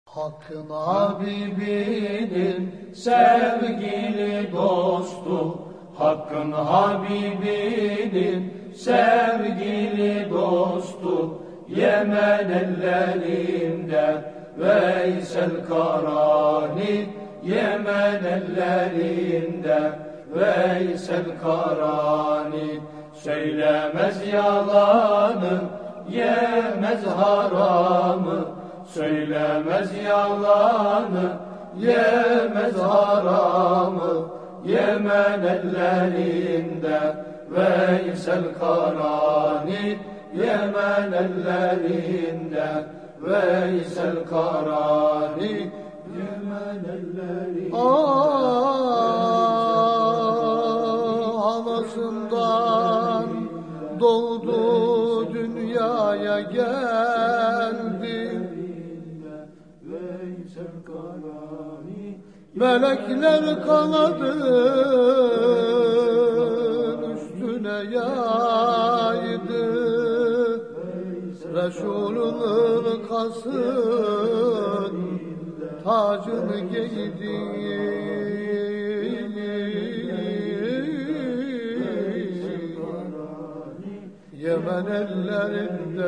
Hakkın Habibinin sevgili dostu, Hakkın Habibinin sevgili dostu, Yemen ellerinde Veysel Karani, Yemen ellerinde Veysel Karani. Söylemez yalanı, yemez haramı, söylemez yalanı, yemez haramı. Yemen ellerinde Veysel Karani, Yemen ellerinde Veysel Karani, Yemen ellerinde. Anasından doğdu dünyaya geldi. Melekler kanadın üstüne yaydı. Resulün kasın tacını giydi. Yemen ellerinde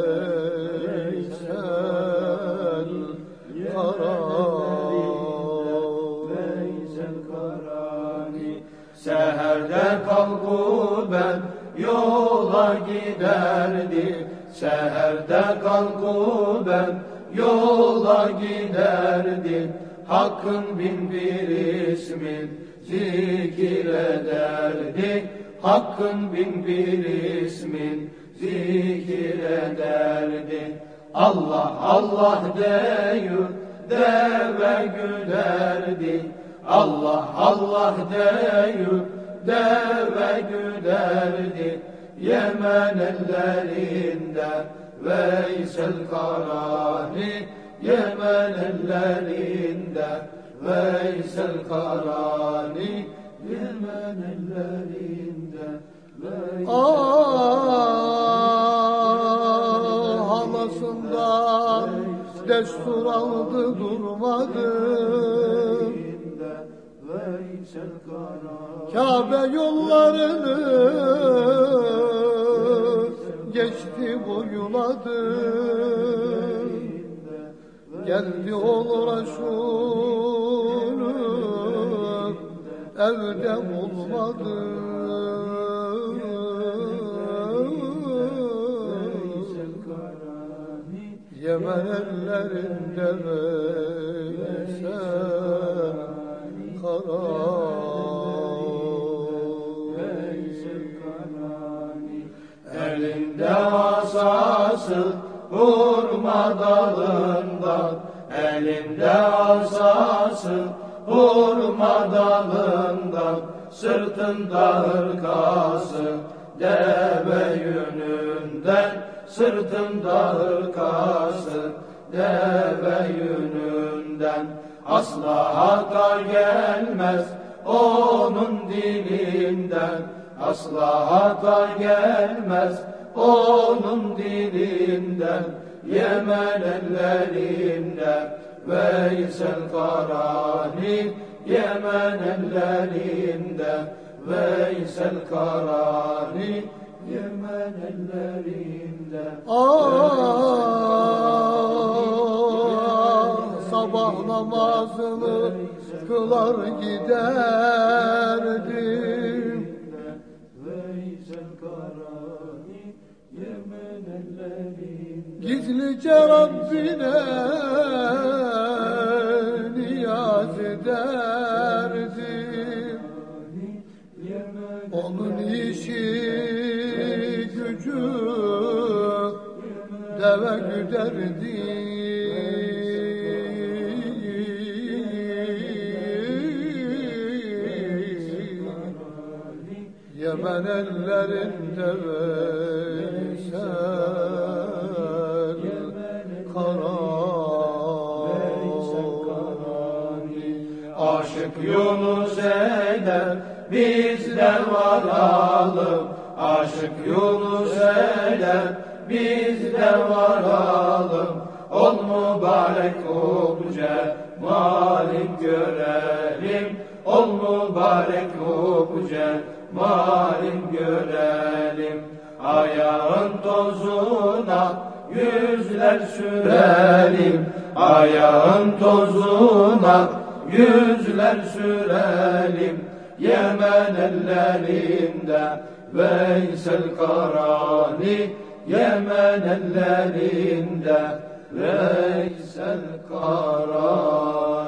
Veysel Karani. Seherde kalkuben yola giderdi, seherde kalkuben yola giderdi. Hakkın bin bir ismin zikir ederdi, Hakkın bin bir ismin zikir ederdi. Allah Allah deyip deve güderdi, Allah Allah deyip deve güderdi. Yemen ellerinde Veysel Karani, Yemen ellerinde Veysel Karani, Yemen ellerinde halasından destur aldı durmadı. Kabe yollarını geçti boyuladı. Geldi ol Resulü evde bulmadı. Yemen ellerinde Veysel Karani. Elinde asası hurma dalından, elinde asası hurma dalından, sırtında hırkası deve yününden, sırtında hırkası deve yününden. Asla hata gelmez onun dilinden, asla hata gelmez onun dilinden. Yemen ellerinde Veysel Karani, Yemen ellerinde Veysel Karani, Yemen ellerinde. Sabah namazını kılar giderdim. Gizlice Rabbine niyaz ederdim. Onun işi gücü deve güderdi. Yemen ellerinde Veysel Karani. Aşık Yunus eder bizde varalım, aşık Yunus eder bizde varalım. Ol mübarek o bu cemalin görelim. Ol mübarek bu cemalin görelim. Ayağın tozuna yüzler sürelim. Ayağın tozuna yüzler sürelim. Yemen ellerinde Veysel Karani, Yemen ellerinde Veysel Karani.